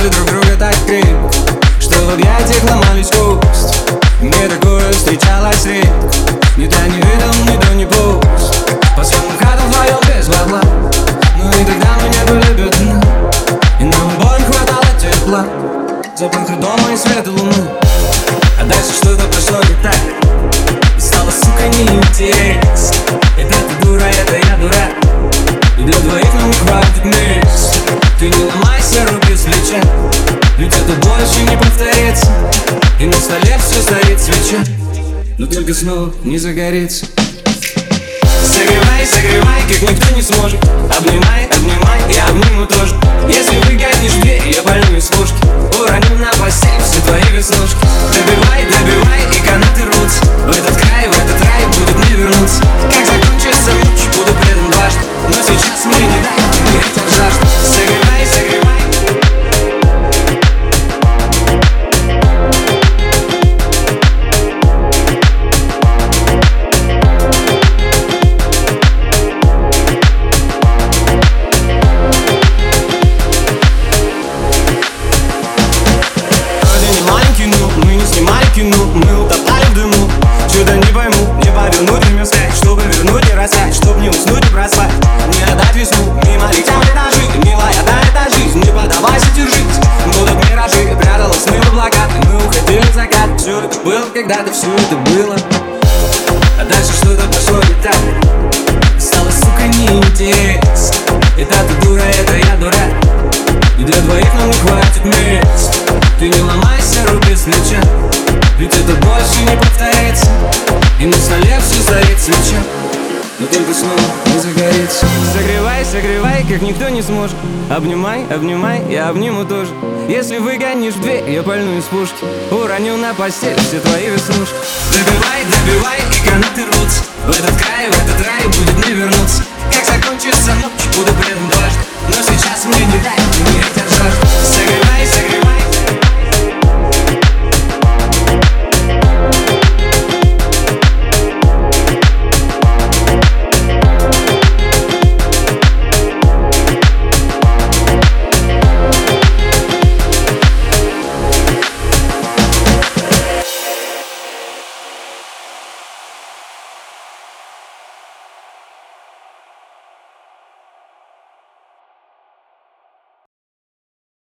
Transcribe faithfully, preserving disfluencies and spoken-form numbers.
Сжали друг друга так крепко, что в объятиях ломались кости. Мне такое встречалось редко, ни то не видел, ни то не пусть. По съемным хатам вдвоем без бабла, ну и тогда мы не были бедны, и нам обоим хватало тепла, запаха дома и света луны. А дальше что-то пошло не так, и стало, сука, неинтересно. Это ты дура, это я дурак, и для двоих нам не хватит места. Ты не ломайся, руки с плеча, ведь это больше не повторится. И на столе все стоит свеча, но только снова не загорится. Согревай, согревай, как никто не сможет. Обнимай, обнимай, я обниму тоже. Если выгонишь дверь, я пальну из пушки, уроню на постель все твои веснушки. Добивай, добивай, и канаты рвутся. В этот край, в этот рай будет не вернуться. Как закончится ночь, буду предан дважды, но сейчас мне не дай умереть от жажды. Согревай, согревай. Мы не снимали кино, мы утопали в дыму. Чудо не пойму, не повернуть время сказать, чтобы вернуть и рассказать, чтоб не уснуть и проспать, не отдать весну. Мимо летят этажи, милая, да это жизнь. Не поддавайся, держись, будут миражи. Пряталась мы в облака, мы уходили в закат. Все это было когда-то, все это было. А дальше что-то пошло не так, стало, сука, неинтересно. Это ты дура, это я дурак, и для двоих нам не хватит места. Ты не ломайся, руки с плеча, ведь это больше не повторяется. И на столе все стоит свеча, но только снова не загорится. Согревай, согревай, как никто не сможет. Обнимай, обнимай, я обниму тоже. Если выгонишь дверь, я пальну из пушки, уроню на постель все твои веснушки. Добивай, добивай, и канаты рвутся. В этот край, в этот рай будет не вернуться. Как закончится ночь, буду предан дважды, но сейчас мне не дай умереть от жажды. Согревай.